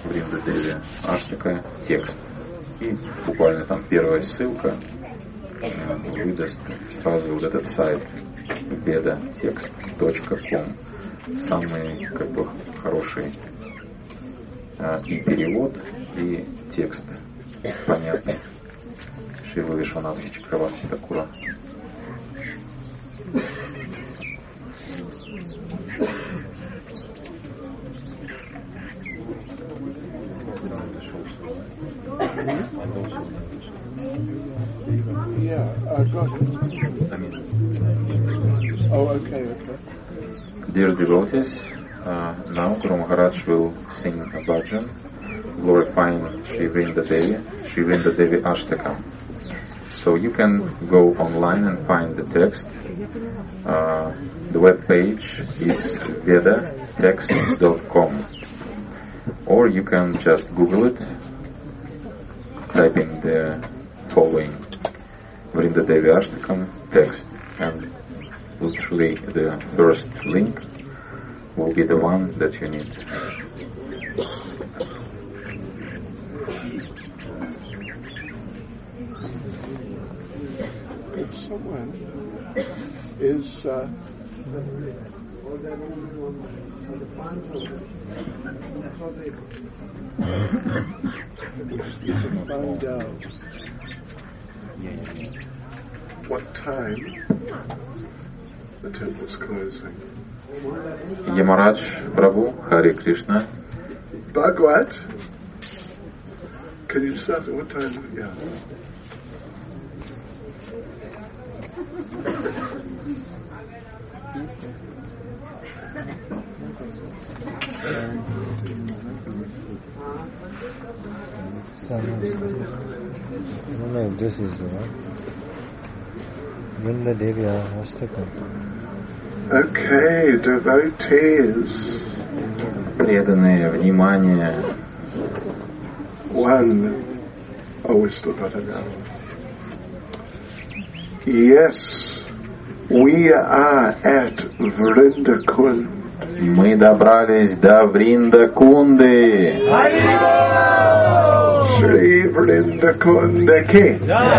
Вриндадеви Аштака текст. И буквально там первая ссылка выдаст сразу вот этот сайт vedatext.com. Самый хороший и перевод, и текст понятный. Шрила Вишванатха Чакраварти Такура. Yeah, I got it. Oh, okay. Dear devotees, now Guru Maharaj will sing a bhajan glorifying Sri Vrindadevi Ashtakam. So you can go online and find the text. The web page is vedatext.com, or you can just Google it, typing the following Vrindadevi Ashtakam text, and literally the first link will be the one that you need. Someone is find out what time the temple's closing. Yamaraj Prabhu, Hare Krishna. Bhagwat, can you just ask what time? Yeah. No, this is what Vrindadevi Ashtakam. Okay, devotees. Преданные, внимание. One. Oh, we still got it now. Yes, we are at Vrindakund. Мы добрались до Вриндакунды. Shri Vrindakunda Ki.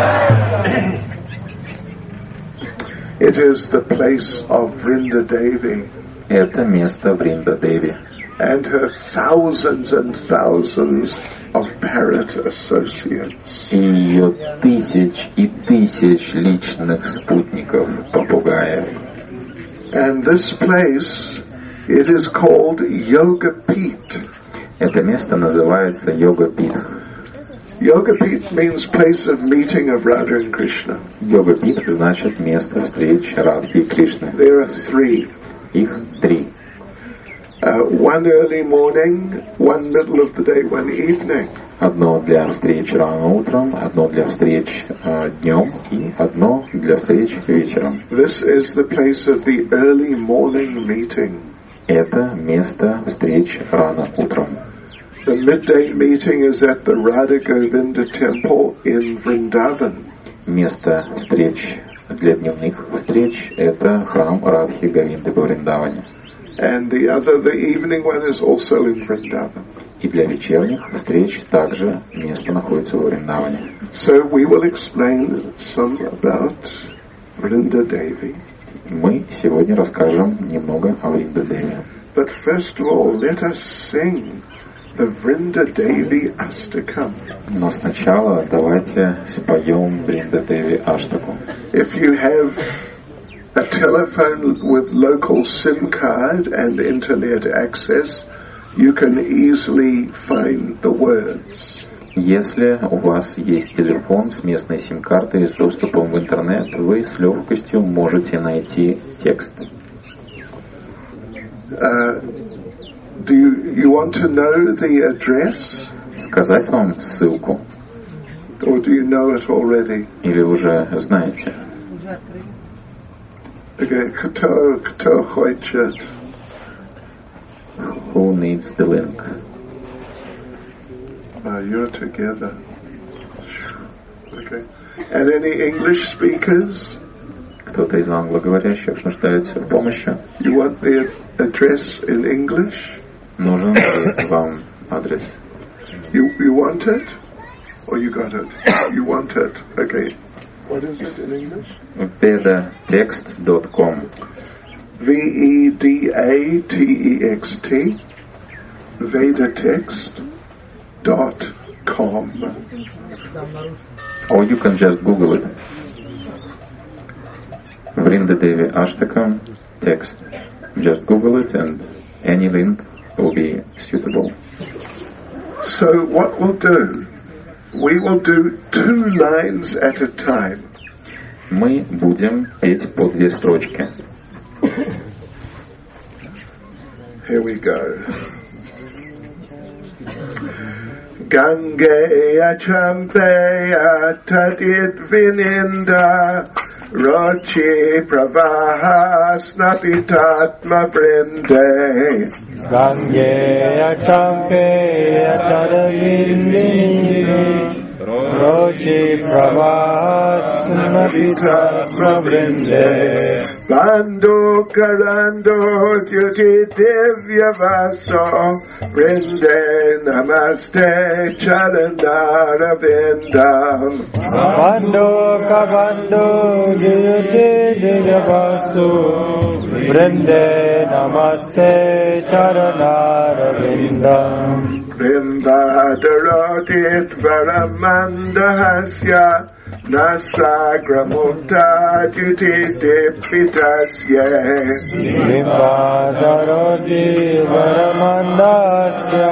It is the place of Vrindadevi. Это место Вриндадеви. And her thousands and thousands of parrot associates. И ее тысяч и тысяч личных спутников, попугаев. And this place, it is called Yogapith. Это место называется Йогапит. Yogapith means place of meeting of Radha and Krishna. Йогапит значит место встреч Радхи и Кришны. There are three. Их три. One early morning, one middle of the day, one evening. Одно для встреч рано утром, одно для встреч днем и одно для встреч вечером. This is the place of the early morning meeting. Это место встреч рано утром. The midday meeting is at the Radha Govinda temple in Vrindavan. Место встреч для дневных встреч – это храм Радхи Говинды во Вриндаване. And the evening one is also in Vrindavan. И для вечерних встреч также место находится во Вриндаване. So we will explain some about Vrindadevi. Мы сегодня расскажем немного о Вриндадеве. But first of all, let us sing the Vrindadevi Ashtakam. Но сначала давайте споем Вриндадеви Аштаку. If you have a telephone with local SIM card and internet access, you can easily find the words. Если у вас есть телефон с местной сим-картой и с доступом в интернет, вы с легкостью можете найти текст. Do you want to know the address? Сказать вам ссылку? Or do you know it already? Или уже знаете? Okay, кто хочет? Who needs the link? You're together. Okay. And any English speakers? Кто-то из англоговорящих нуждается в помощи? You want the address in English? Нужен ли вам адрес You want it? Or you got it? You want it. Okay. What is it in English? Vedatext.com. VEDATEXT. Vedatext.com. Or you can just Google it. Vrinda Devi Ashtakam text. Just Google it and any link will be suitable. So what we'll do, we will do 2 lines at a time. Мы будем петь по 2 строчки. Here we go. Gangeya champeya tadit vininda Rochi pravaha snapitatma vrinde. Gangeya champeya tadavindini Rochi pravaha snapitatma vrinde. Bando karando dyuti divya vaso vrinde namaste charanara vindam. Bando kabando jyute divyasu vrinde namaste charanara vindam. Vindhadarodit varamandahasya nasagramutta juti dipitasya. Vindhadarodit varamandahasya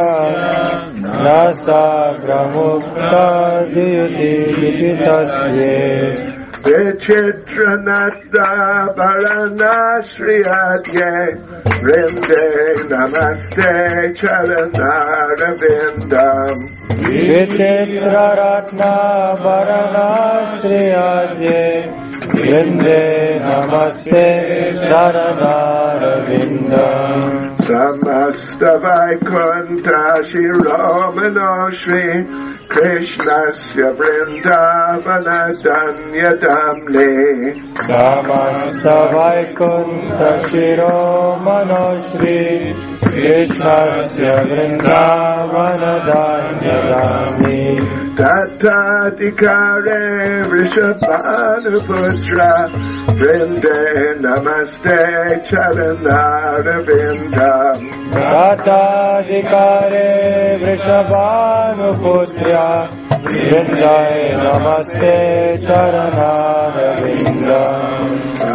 nasagramutta juti dipitasya. Vichitranatha Varanashriyadye Vrinde Namaste Charanara Vindam. Vichitraratna Varanashriyadye Vrinde Namaste Charanara Vindam. Samasta Vaikunta Shiromano Shri Krishnasya Vrindavana Danyadamne. Samasta Vaikunta Shiromano Shri Krishnasya Vrindavana Danyadamne. Tatadikare Vrishabhanuputra Vrinde Namaste Charanara Vindam. Tatadikare Vrishabhanuputra Vrinde Namaste Charanara Vindam.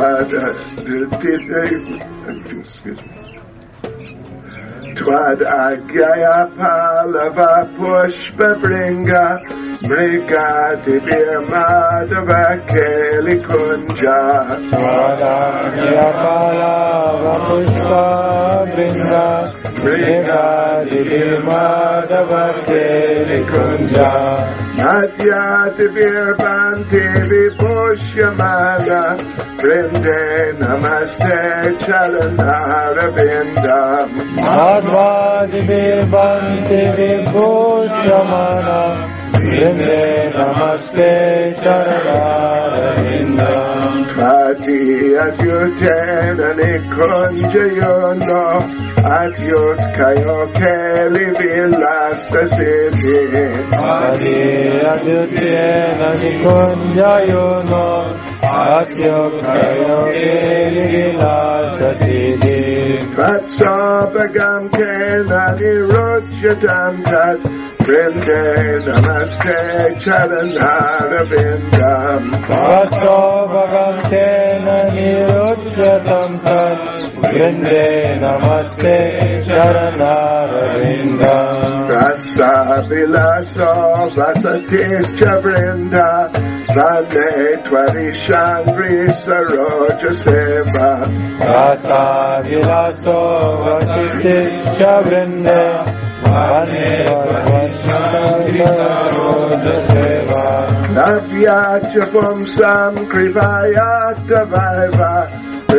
Excuse me. Tvad Agyaya Palava Pushpa Bringa Brigati Birmadava Keli Kunja. Tvad Agyaya Palava Pushpa Bringa Brigati Birmadava Keli Kunja. Adyati Birbanti Vipushyamana Vrinde Namaste Charanara Vindam. Advadi Vibhanti Vibhushamana Vrinde Namaste Charanara Vindam. Tvati Adyutena Nikunjayono Adyut Kayo Keli Vilasa Siddhi. Adi Adyutena Nikunjayono Adyut Kayo Keli Vilasa Siddhi. Vatsabhagam Kena Nirujyatam Tat Vrinde Namaste Charanara Vindam. Vatsabhagam Kena Nirujyatam Tat Vrinde Namaste Charanara Vindam. Rasa Vilaso Vasatischa Vrinda Vane Tvarishandri Saroja Seva. Rasa Vilaso Vasatischa Vrinde Vane Tvarishandri Saroja Seva. Navyacha Pumsam Krivayata Vaiva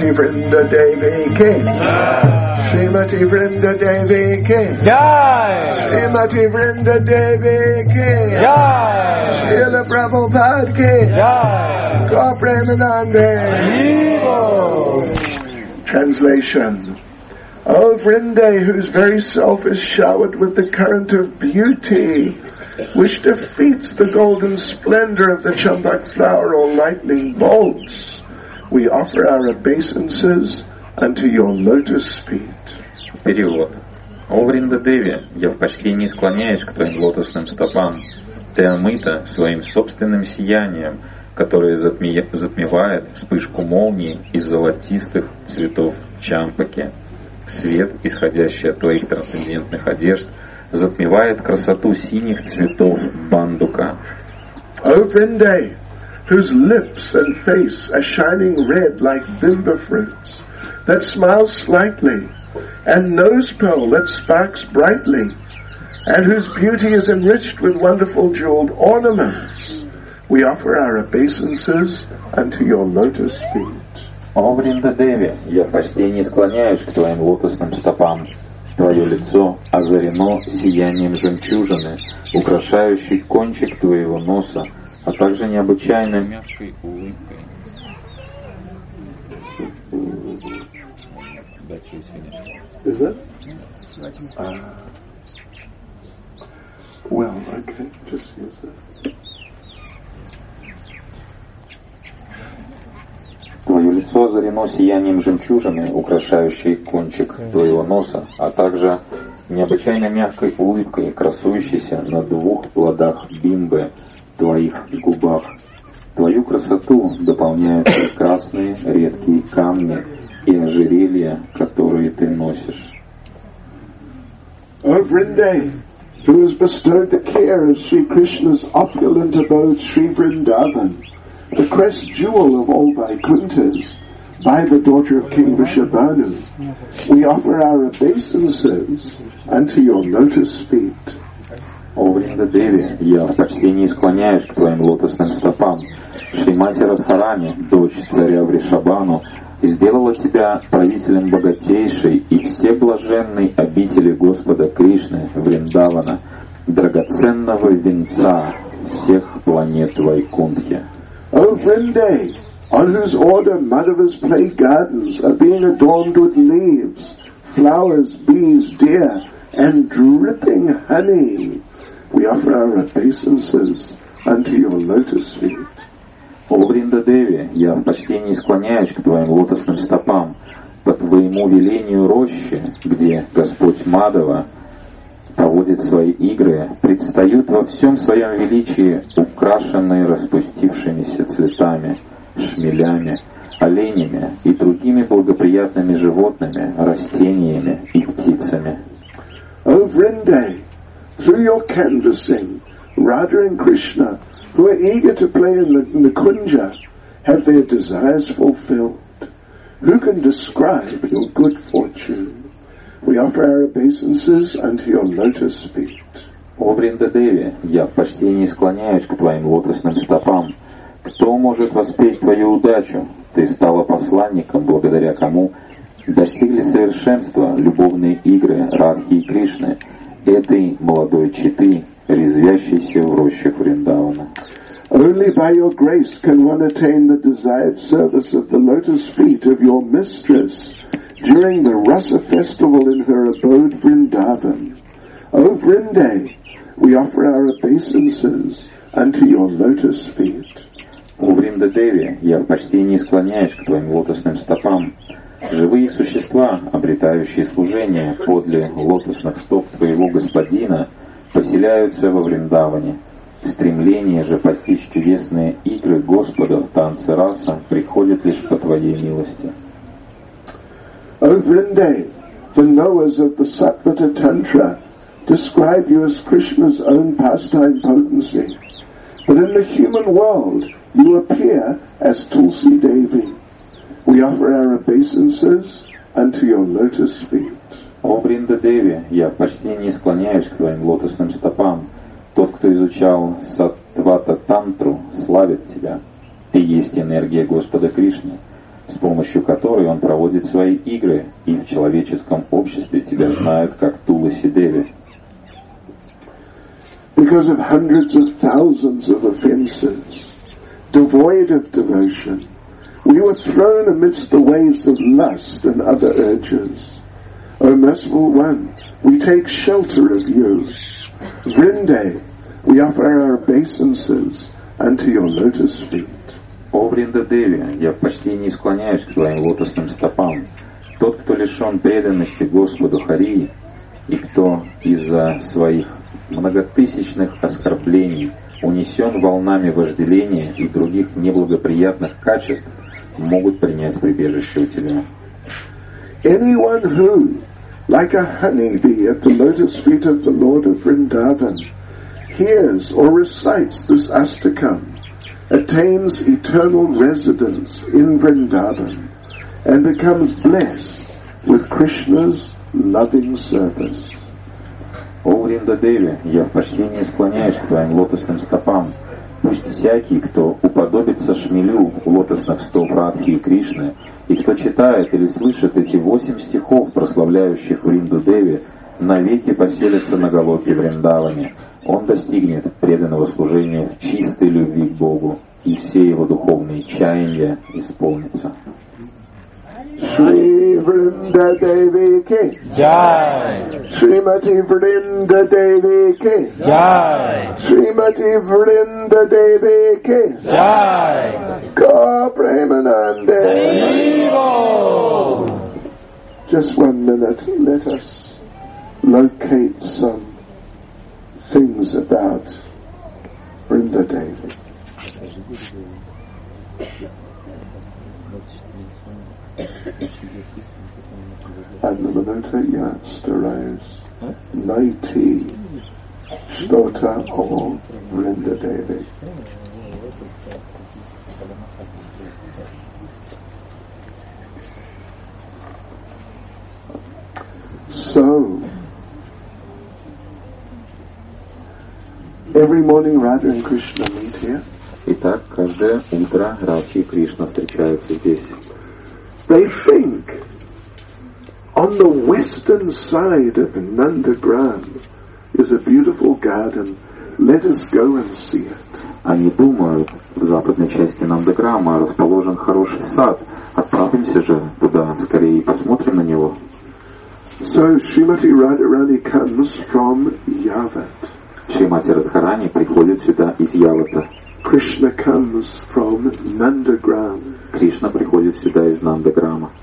Srimati Vrinda Devi Ki. Srimati Vrinda Devi Ki. Jai. Srimati Vrinda Devi Ki. Jai. Srila Prabhupada Ki. Jai. Gaur Premanande. Vivo. Translation. O Vrinde, whose very self is showered with the current of beauty, which defeats the golden splendor of the chambak flower or lightning bolts, we offer our obeisances unto your lotus feet. Перевод. О Вриндадеви, я в почтении склоняюсь к твоим лотосным стопам. Ты омыта своим собственным сиянием, которое затмевает вспышку молнии из золотистых цветов чампаки. Свет, исходящий от твоих трансцендентных одежд, затмевает красоту синих цветов бандука. O Vrinde, whose lips and face are shining red like bimba fruits, that smiles slightly, and nose pearl that sparks brightly, and whose beauty is enriched with wonderful jeweled ornaments, we offer our obeisances unto your lotus feet. О Вриндадеви, я в почтении склоняюсь к твоим лотосным стопам. Твое лицо озарено сиянием жемчужины, украшающей кончик твоего носа, а также необычайно мягкой улыбкой. Is that? Well, okay, just use this. Твое лицо озарено сиянием жемчужины, украшающей кончик твоего носа, а также необычайно мягкой улыбкой, красующейся на двух плодах бимбы, твоих губах. Твою красоту дополняют прекрасные редкие камни и ожерелья, которые ты носишь. O Vrinde, who has bestowed the care of Sri Krishna's opulent abode Sri Vrindavan, the crest jewel of all Vaikunthas, by the daughter of King Vrishabhanu, we offer our obeisances unto your lotus feet. О Вриндадеви, я в почтении склоняюсь к твоим лотосным стопам. Шримати Радхарани, дочь царя Вришабану, сделала тебя правителем богатейшей и всеблаженной обители Господа Кришны, Вриндавана, драгоценного венца всех планет Вайкунтхи. O Vrinde, on whose order Madhava's play gardens are being adorned with leaves, flowers, bees, deer, and dripping honey, we offer our obeisances unto your lotus feet. О Вриндадеви, я в почтении склоняюсь к твоим лотосным стопам. По твоему велению рощи, где Господь Мадава проводит свои игры, предстают во всем своем величии украшенные распустившимися цветами, шмелями, оленями и другими благоприятными животными, растениями и птицами. O Vrinde, through your canvassing, Radha and Krishna, who are eager to play in the Kunja, have their desires fulfilled. Who can describe your good fortune? We offer our obeisances unto your lotus feet. О Вриндадеви, я в почтении склоняюсь к твоим лотосным стопам. Кто может воспеть твою удачу? Ты стала посланником, благодаря кому достигли совершенства любовные игры Радхи и Кришны, этой молодой четы, резвящейся в рощах Вриндавана. Only by your grace can one attain the desired service of the lotus feet of your mistress during the Rasa festival in her abode Vrindavan. O Vrinde, we offer our obeisances unto your lotus feet. О Вриндадеви, я в почтении склоняюсь к твоим лотосным стопам. Живые существа, обретающие служение подле лотосных стоп твоего господина, поселяются во Вриндаване. Стремление же постичь чудесные игры Господа в танце раса приходит лишь по твоей милости. O Vrinde, the knowers of the Sattvata Tantra describe you as Krishna's own pastime potency, but in the human world you appear as Tulsi Devi. We offer our obeisances unto your lotus feet. О Вриндадеви, я в почтении склоняюсь к твоим лотосным стопам. Тот, кто изучал Саттвата Тантру, славит тебя. Ты есть энергия Господа Кришны. с помощью которой он проводит свои игры, и в человеческом обществе тебя знают как Туласи Деви. Because of hundreds of thousands of offenses, devoid of devotion, we were thrown amidst the waves of lust and other urges. O merciful one, we take shelter of you. Vrinde, we offer our obeisances unto your lotus feet. О Вриндадеви, я в почтении склоняюсь к твоим лотосным стопам. Тот, кто лишен преданности Господу Хари, и кто из-за своих многотысячных оскорблений унесен волнами вожделения и других неблагоприятных качеств, могут принять прибежище у тебя. Anyone who, like a honeybee at the lotus feet of the Lord of Vrindavan, hears or recites this Astakam, attains eternal residence in Vrindavan, and becomes blessed with Krishna's loving service. О Вриндадеви, я в почтении склоняюсь к твоим лотосным стопам. Пусть всякий, кто уподобится шмелю лотосных стоп Радхи и Кришны, и кто читает или слышит эти 8 стихов, прославляющих Вриндадеви, навеки поселится на Галоке Вриндаване. Он достигнет преданного служения в чистой любви к Богу, и все его духовные чаяния исполнятся. Shri Vrinda Devi Ki Jai, Srimati Vrinda Devi Ki Jai, Srimati Vrinda Devi Ki Jai, Ka Premanande. Vivo! Just 1 minute, let us locate some things about Vrinda Devi. And the Manota Yastaros Naiti Shtota of Vrinda Devi. So, every morning Radha and Krishna meet here. Итак, каждое утро Радхи и Кришна встречаются здесь. They think on the western side of Nandagram is a beautiful garden. Let us go and see it. Они думают, в западной части Нандаграма расположен хороший сад. Отправимся же туда скорее и посмотрим на него. So Srimati Radharani comes from Yavat. Шримати Радхарани приходит сюда из Явата. Krishna comes from Nandagram. Кришна приходит сюда из Нандаграма.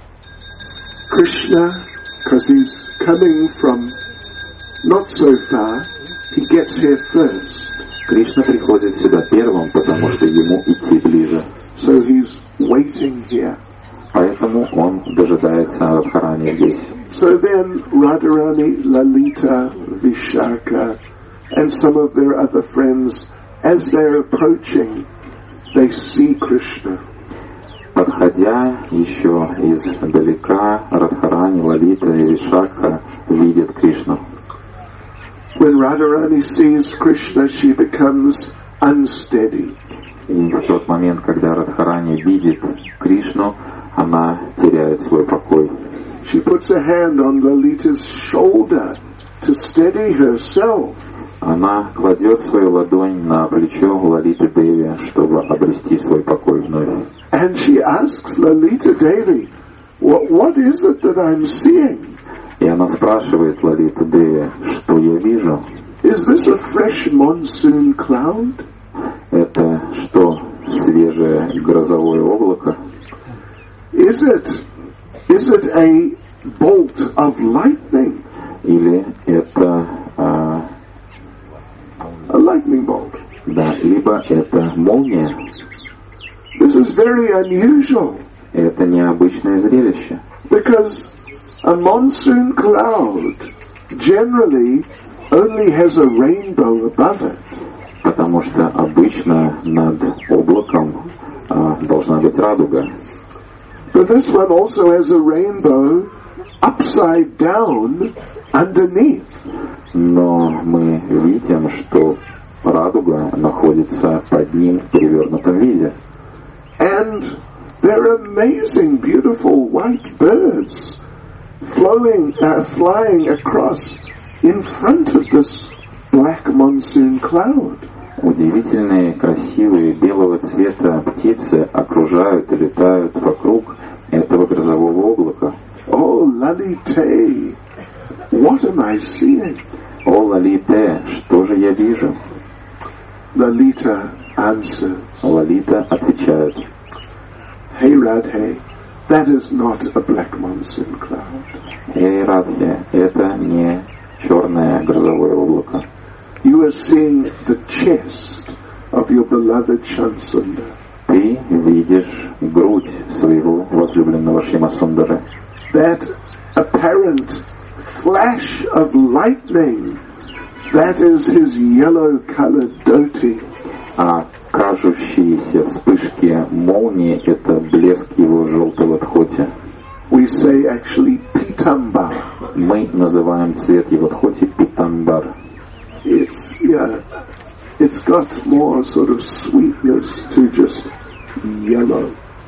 Krishna, because he's coming from not so far, he gets here first. Кришна приходит сюда первым, потому что ему идти ближе. So he's waiting here. Поэтому он дожидается Радхарани здесь. So then Radharani, Lalita, Vishaka, and some of their other friends, as they're approaching, they see Krishna. Подходя еще издалека, Радхарани, Лалита и Вишакха видят Кришну. When Radharani sees Krishna, she becomes unsteady. И в тот момент, когда Радхарани видит Кришну, она теряет свой покой. She puts a hand on Lalita's shoulder to steady herself. Она кладет свою ладонь на плечо Лалиты Деви, чтобы обрести свой покой вновь. And she asks Lalita Devi, what is it that I'm seeing? И она спрашивает Лалиту Деви, что я вижу? Is this a fresh monsoon cloud? Это что, свежее грозовое облако? Is it a bolt of lightning? Или это A lightning bolt. да, либо это молния? This is very unusual Это необычное зрелище, because a monsoon cloud generally only has a rainbow above it. потому что обычно над облаком должна быть радуга. But this one also has a rainbow upside down underneath. Но мы видим, что радуга находится под ним в перевернутом виде. And They're amazing, beautiful white birds flying across in front of this black monsoon cloud. Удивительные, красивые, белого цвета птицы окружают и летают вокруг этого грозового облака. Oh, Lalite, what am I seeing? О, Лалите, что же я вижу? Lalita answers. Лалита отвечает. Hey Radhe, that is not a black monsoon cloud. Эй, Радхе, это не черное грозовое облако. You are seeing the chest of your beloved Shamsundar. Ты видишь грудь своего возлюбленного Шьямасундары. That apparent flash of lightning, that is his yellow-colored dhoti. А кажущиеся вспышки молнии — это блеск его желтого дхоти. We say actually pitambar. Мы называем цвет его дхоти питамбар. It's got more sort of sweetness to just yellow.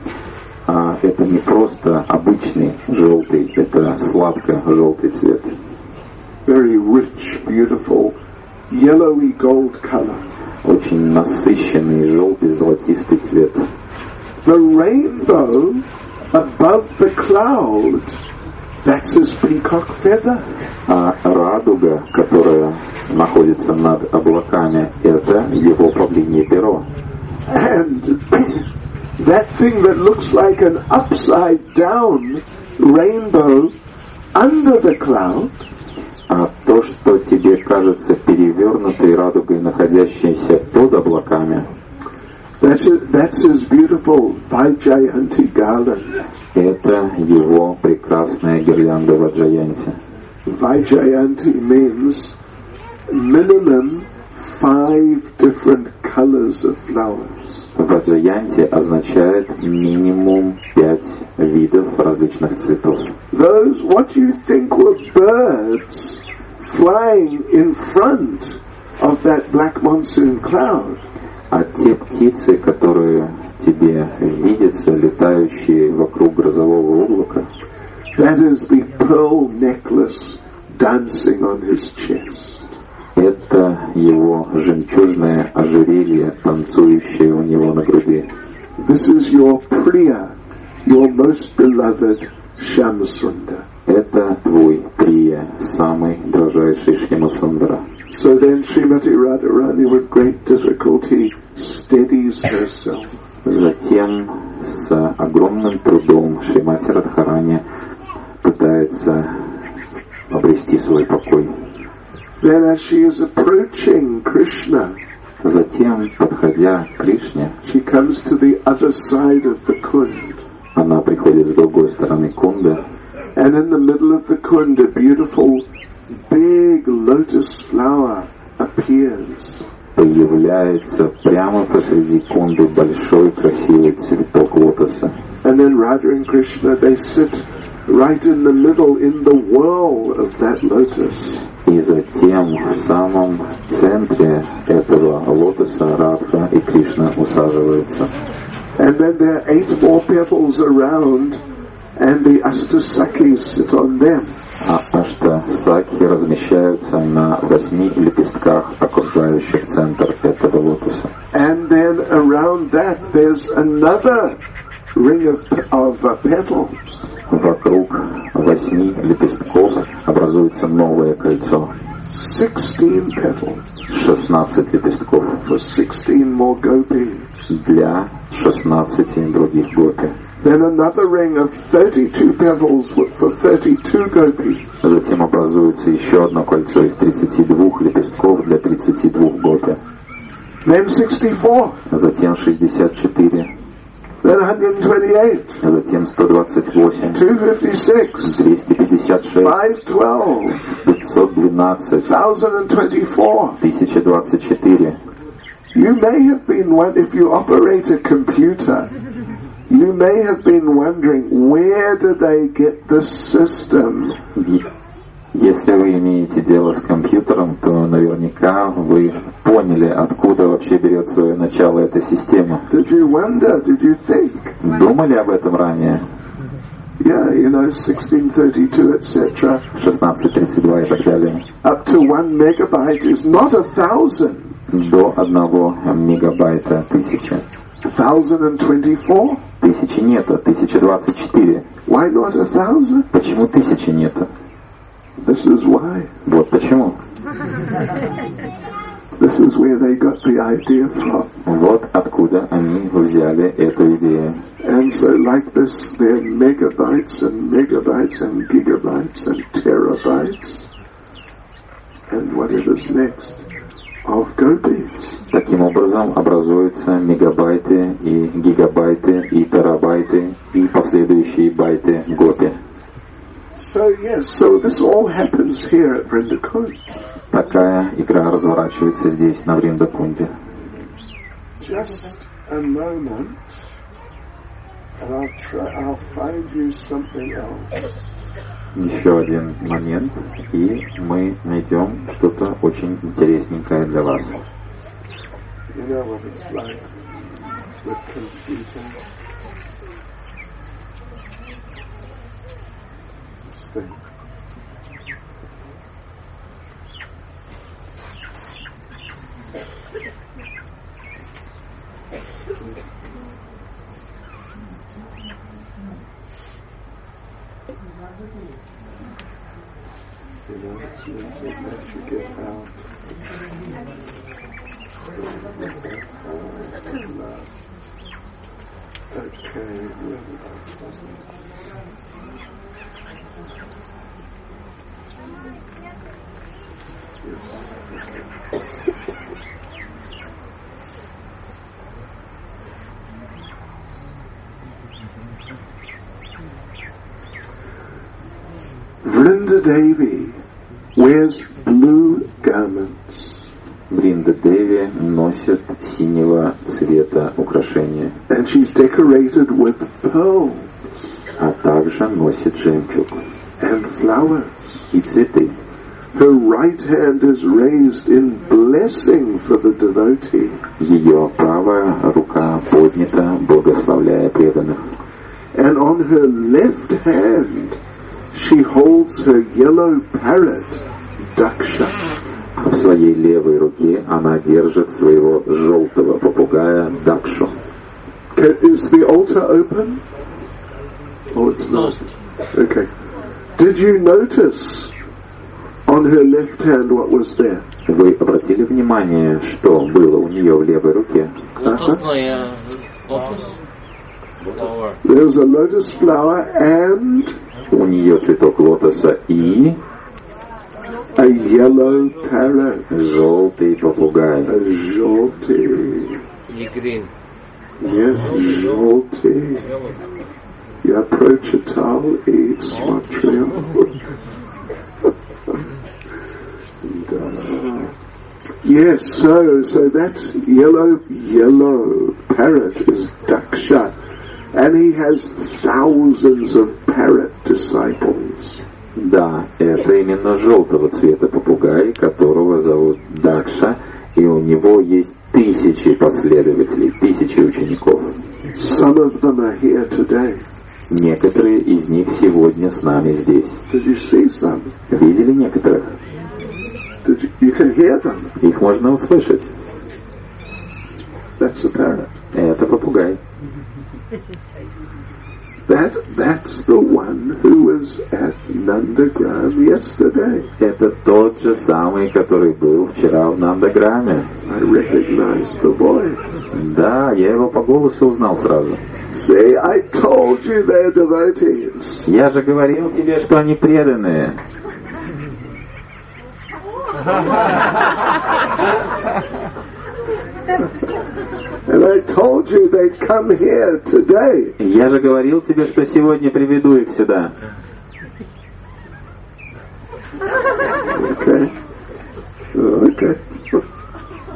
А это не просто обычный желтый, это сладко-желтый цвет. Very rich, beautiful, yellowy gold color. Очень насыщенный желтый золотистый цвет. The rainbow above the cloud, that's his peacock feather. А радуга, которая находится над облаками, это его павлинье перо. And that thing that looks like an upside down rainbow under the cloud, А то, что тебе кажется перевернутой радугой, находящейся под облаками, that's his beautiful Vaijayanti garland. это его прекрасная гирлянда Ваджаянти. Vaijayanti means minimum 5 different colors of flowers. Ваджаянти означает минимум 5 видов различных цветов. Those, what you think were birds flying in front of that black monsoon cloud, А те птицы, которые тебе видятся, летающие вокруг грозового облака, that is the pearl necklace dancing on his chest. это его жемчужное ожерелье, танцующее у него на груди. This is your Priya, your most beloved Shyamasundar. Это твой Прия, самый дрожайший Шьямасундара. So then Srimati Radharani with great difficulty steadies herself. Затем с огромным трудом Шримати Радхарани пытается обрести свой покой. Then as she is approaching Krishna, Затем, подходя к Кришне, she comes to the other side of the kund. она приходит с другой стороны кунды, And in the middle of the kund, a beautiful big lotus flower appears. появляется прямо посреди кунды большой красивый цветок лотоса. And then Radha and Krishna, they sit right in the middle in the whirl of that lotus. И затем в самом центре этого лотоса Радха и Кришна усаживаются. And then there are 8 more petals around, and the Ashtasakis sit on them. А аштасаки размещаются на 8 лепестках, окружающих центр этого лотоса. And then around that there's another ring of petals. Вокруг 8 лепестков образуется новое кольцо. 16 petals 16 лепестков for 16 more gopis. для 16 других гопи. Then another ring of 32 petals for 32 gopis. Затем образуется еще одно кольцо из 32 лепестков для 32 гопи. Then 64. Затем 64. Then 128. Затем 128. 256. 256. 512. 512. 1024. 1024. You may have been one, if you operate a computer, you may have been wondering, where do they get this system Если вы имеете дело с компьютером, то наверняка вы поняли, откуда вообще берет свое начало эта система. Did you wonder? Did you think? Думали об этом ранее? Yeah, 1632, etc. 1632 и так далее. Up to 1 megabyte is not 1,000. До 1 мегабайта 1000. 1,024? 1000 нету, 1024. Why not 1,000? Почему 1000 нету? This is why. Вот почему. This is where they got the idea from. Вот откуда они взяли эту идею. And so like this, there are megabytes and megabytes and gigabytes and terabytes and whatever's next of gopis. Таким образом образуются мегабайты и гигабайты и терабайты и последующие байты гопи. So yes, so this all happens here at Vrindakund. Такая игра разворачивается здесь, на Вриндакунде. Just a moment, and I'll find you something else. Еще один момент, и мы найдем что-то очень интересненькое для вас. You know what it's like with computers. Think. You know, it's music that you get out. Okay, Vrinda Devi wears blue garments. Вринда Деви носит синего цвета украшения. And she's decorated with pearls. А также носит жемчуг. And flowers. И цветы. Her right hand is raised in blessing for the devotee. Ее правая рука поднята, благословляя преданных. And on her left hand she holds her yellow parrot, Daksha. В своей левой руке она держит своего желтого попугая Дакшу. Is the altar open? Oh, it's not. Okay. Did you notice on her left hand what was there? Вы обратили внимание, что было у нее в левой руке? There's a lotus flower and у нее цветок лотоса и a yellow parrot. Желтый попугай. A желтый. И green. Yes, желтый. Я прочитал и смотрел. Yes, so that yellow parrot is Daksha, and he has thousands of parrot disciples. Да, это именно желтого цвета попугай, которого зовут Дакша, и у него есть тысячи последователей, тысячи учеников. Some of them are here today. Некоторые из них сегодня с нами здесь. Did you see some? Видели некоторых? You can hear them. Их можно услышать. That's a parrot. Это попугай. That's the one who was at Nandagram yesterday. Это тот же самый, который был вчера в Нандаграме. I recognized the voice. Да, я его по голосу узнал сразу. See, I told you they're devotees. Я же говорил тебе, что они преданные. And I told you they'd come here today. Я же говорил тебе, что сегодня приведу их сюда. Okay. Okay.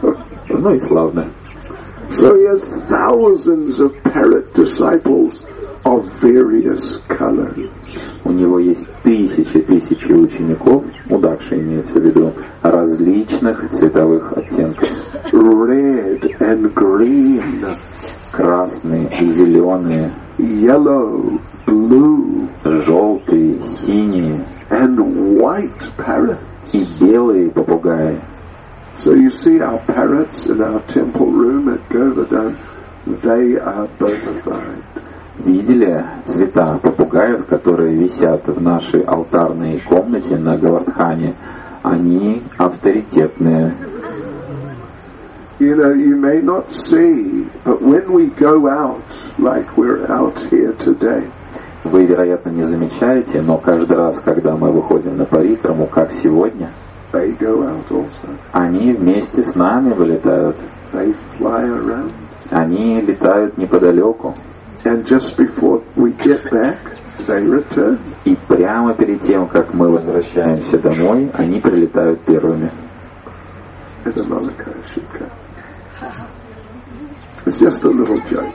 Ну и славно. So he has thousands of parrot disciples of various colors. У него есть тысячи учеников, Удакши имеется в виду, различных цветовых оттенков. Red and green. Красные и зеленые. Yellow, blue. Желтые, синие. And white parrots. И белые попугаи. So you see our parrots in our temple room at Govardhan, they are bona fide. Видели цвета попугаев, которые висят в нашей алтарной комнате на Говардхане? Они авторитетные. You know, you may not see, but when we go out, like we're out here today, Вы, вероятно, не замечаете, но каждый раз, когда мы выходим на парикраму, как сегодня, they go out also. они вместе с нами вылетают. They fly around. Они летают неподалеку. And just before we get back, they return. И прямо перед тем, как мы возвращаемся домой, они прилетают первыми. It's just a little joke.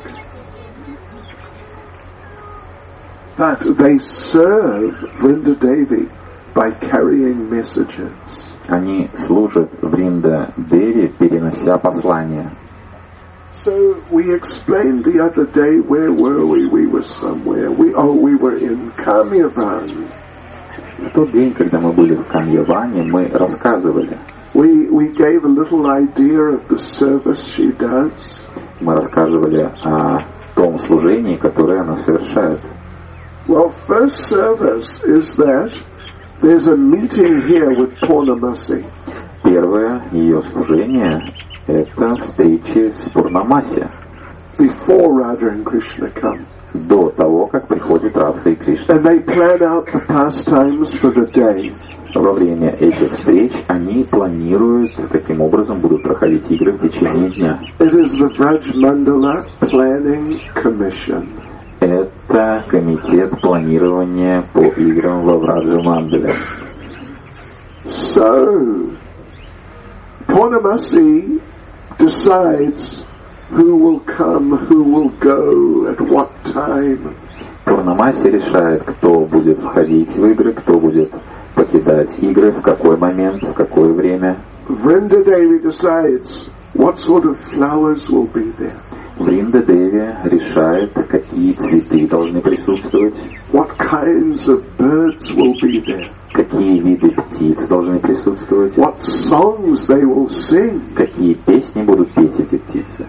But they serve Vrinda Devi by carrying messages. Они служат Вринда Деви, перенося послания. So we explained the other day, where were we? We were somewhere. We were in Kamyavan. В тот день, когда мы были в Камьяване, мы рассказывали. We gave a little idea of the service she does. Мы рассказывали о том служении, которое она совершает. Well, first service is that there's a meeting here with Purnamasi. Первое ее служение – это встречи с Пурнамаси. Before Radha and Krishna come. До того, как приходит Радха и Кришна. And they plan out the pastimes for the day. Во время этих встреч они планируют, каким образом будут проходить игры в течение дня. It is the Vraj Mandala Planning Commission. Это комитет планирования по играм во Враджа Мандале. So, Purnamasi decides who will come, who will go, at what time. Пурнамаси решает, кто будет входить в игры, кто будет покидать игры, в какой момент, в какое время. Vrinda Devi decides what sort of flowers will be there. Вринда Деви решает, какие цветы должны присутствовать, what kinds of birds will be there. Какие виды птиц должны присутствовать, what songs they will sing. Какие песни будут петь эти птицы.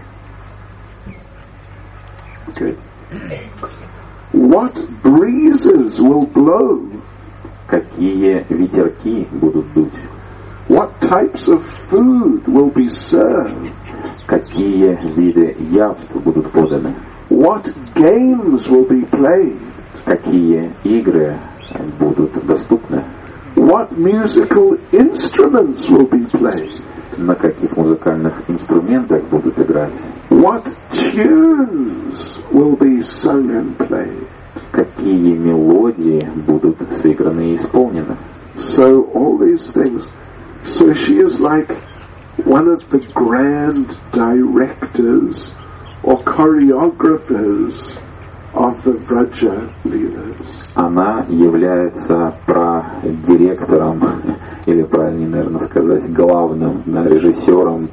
Okay. What breezes will blow. Какие ветерки будут дуть. What types of food will be served. Какие виды явств будут поданы. What games will be played. Какие игры будут доступны. What musical instruments will be played. На каких музыкальных инструментах будут играть. What tunes will be sung and played. Какие мелодии будут сыграны и исполнены. So all these things. So she is like one of the grand directors or choreographers of the Vraja Leelas. Она является директором, или правильнее, наверное, сказать, главным режиссером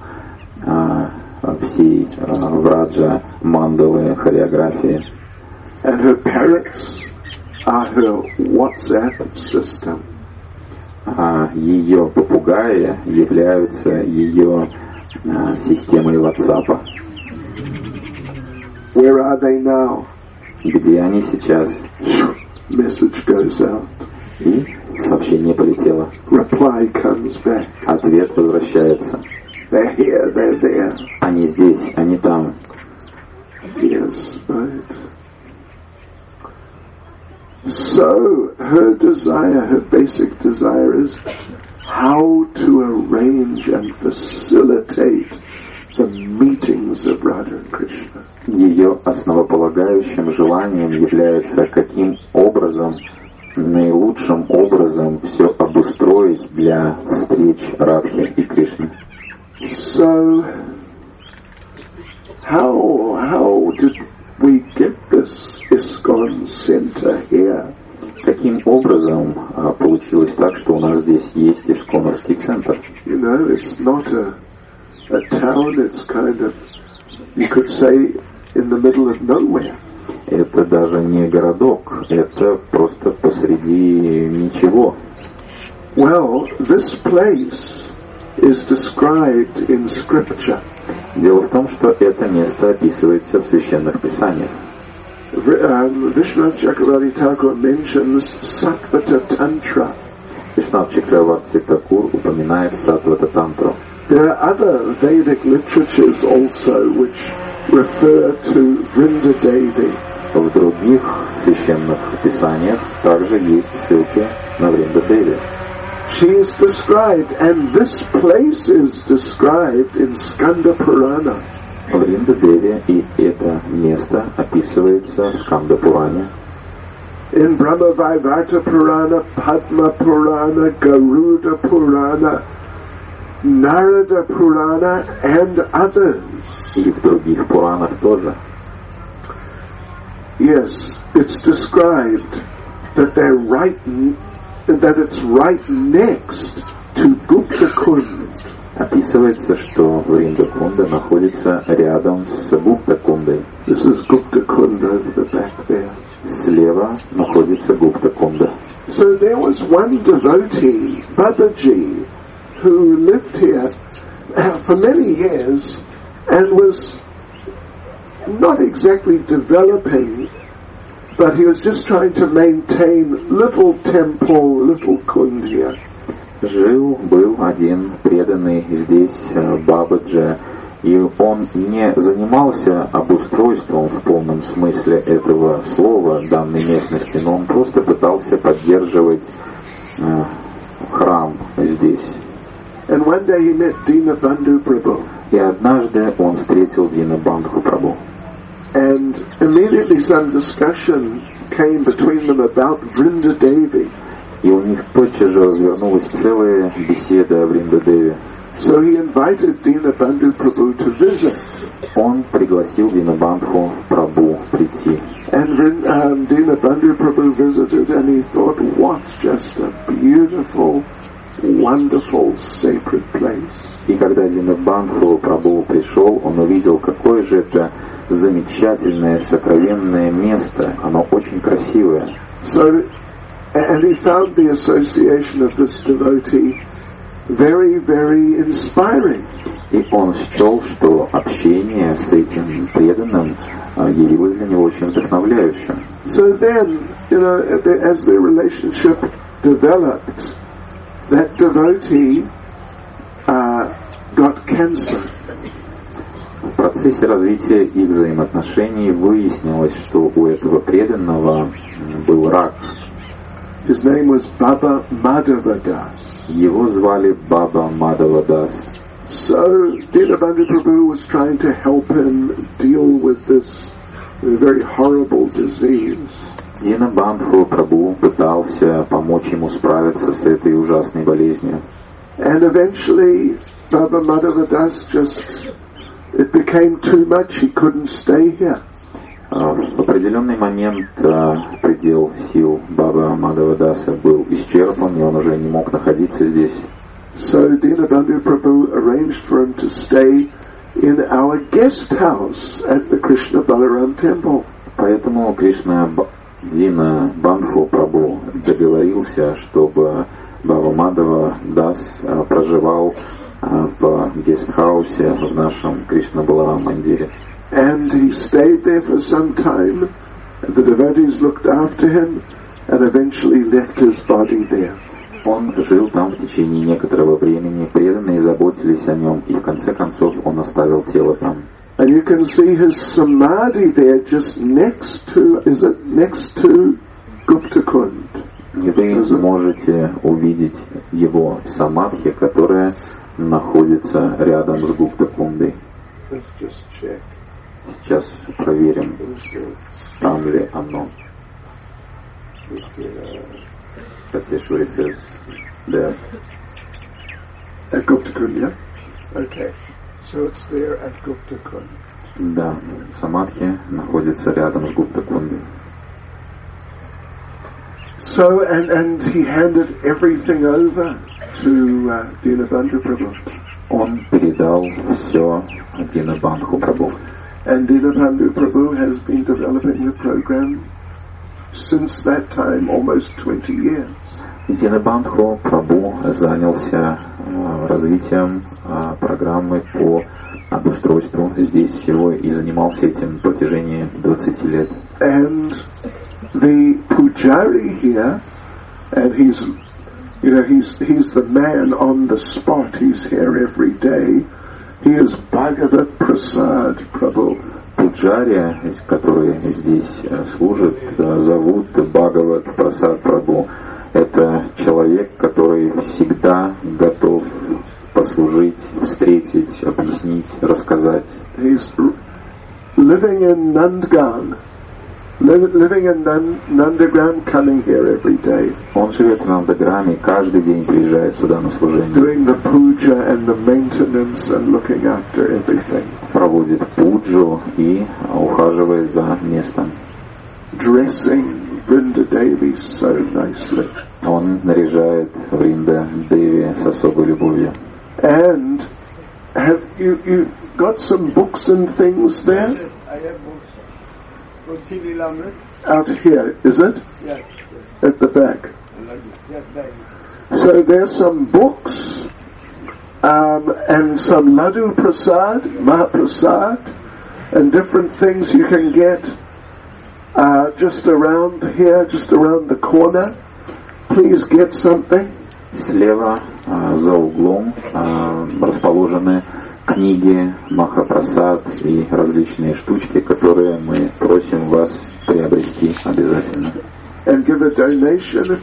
всей Враджа Мандалы хореографии. And her parrots are her WhatsApp system. Ее попугаи являются ее системой WhatsApp. Where are they now? Где они сейчас? Message goes out. И сообщение полетело. Reply comes back. Ответ возвращается. They're here, they're there. Они здесь, они там. Yes, right. So, her desire, her basic desire is how to arrange and facilitate the meetings of Radha and Krishna. Ее основополагающим желанием является, каким образом, наилучшим образом все обустроить для встреч Радхи и Кришны. So, how did we get this ISKCON Vrindavan center here. Каким образом получилось так, что у нас здесь есть Исконовский центр? You know, it's not a town, it's kind of, you could say, in the middle of nowhere. Это даже не городок, это просто посреди ничего. Well, this place is described in scripture. Дело в том, что это место описывается в священных писаниях. Vishwanath Chakravarti Thakur mentions Sattvata Tantra. Vishwanath Chakravarti Thakur упоминает Саттвата Тантру. There are other Vedic literatures also which refer to Vrinda Devi. В других священных писаниях также есть ссылки на Вринда Деви. She is described, and this place is described in Skanda Purana. Вринда Деви, и это место описывается в Сканда Пуране. In Brahma Vaivarta Purana, Padma Purana, Garuda Purana, Narada Purana, and others. И в других Пуранах тоже. Yes, it's described that that it's right next to Gupta Kund. Описывается, что Вринда Кунда находится рядом с Гупта Кундой. This is Gupta Kund over the back there. Слева находится Гупта Кунда. So there was one devotee, Babaji, who lived here for many years and was not exactly developing, but he was just trying to maintain little temple, little kund here. Был один преданный здесь Бабаджи, и он не занимался обустройством в полном смысле этого слова данной местности, но он просто пытался поддерживать храм здесь. And one day he met Dinabandhu Prabhu. И однажды он встретил Динабандху Прабху. And immediately some discussion came between them about Vrinda Devi. И у них тотчас же развернулась целая беседа о Вринда Деви. So he invited Dinabandhu Prabhu to visit. Он пригласил Динабандху Прабху прийти. And Dinabandhu Prabhu visited, and he thought, what just a beautiful, wonderful, sacred place. И когда Динабандху Прабху пришел, он увидел, какое же это замечательное, сокровенное место. Оно очень красивое. So, and he found the association of this devotee very, very inspiring. И он счел, что общение с этим преданным явилось для него очень вдохновляющим. So then, as their relationship developed, that devotee got cancer. В процессе развития их взаимоотношений выяснилось, что у этого преданного был рак. His name was Baba Madhava Das. Его звали Баба Мадхава Дас. So Dinabandhu Prabhu was trying to help him deal with this very horrible disease. Динабандху Прабху пытался помочь ему справиться с этой ужасной болезнью. And eventually Baba Madhava Das it became too much, he couldn't stay here. В определенный момент предел сил Баба Мадхава Даса был исчерпан, и он уже не мог находиться здесь. So Dinabandhu Prabhu arranged for him to stay in our guest house at the Krishna Balaram temple. Поэтому Динабандху Прабху договорился, чтобы Баба Мадхава Дас проживал в гестхаусе в нашем Кришна Баларам мандире. And he stayed there for some time. The devotees looked after him and eventually left his body there. Он жил там в течение некоторого времени, преданные заботились о нем, и в конце концов он оставил тело там. And you can see his samadhi there just next to Gupta Kund. И вы можете увидеть его самадхи, которая находится рядом с Гупта Кундой. Let's just check. Сейчас проверим, там ли оно. That's what it says there. At Gupta Kund, yeah? Okay. So it's there at Gupta Kund. Да, самадхи находится рядом с Гупта Кундой. So, and he handed everything over to Dinabandhu Prabhu. Он передал все Динабандху Прабhu. And Dinabandhu Prabhu has been developing the program since that time, almost 20 years. Динабандху Прабhu занялся развитием программы по обустройству здесь всего и занимался этим в протяжении 20 лет. And the pujari here, and he's the man on the spot. He's here every day. He is Bhagavat Prasad Prabhu. Пуджария, который здесь служит, зовут Бхагават Прасад Прабhu. Это человек, который всегда готов послужить, встретить, объяснить, рассказать. He's living in Nandgaon. Living in Nandagram, coming here every day. Он живет в Нандаграме, каждый день приезжает сюда на служение. Doing the puja and the maintenance and looking after everything. Проводит пуджу и ухаживает за местом. Dressing Vrinda Devi so nicely. Он наряжает Вринда Деви с особой любовью. And have you got some books and things there? Yes, I have books. Tulsi Lilamrit. Out here, is it? Yes. At the back. Yes, back. So there's some books and some Laddu Prasad, Mahaprasad, and different things you can get just around here, just around the corner. Please get something. Слева за углом расположены книги Махапрасад и различные штучки, которые мы просим вас приобрести обязательно. And give a donation if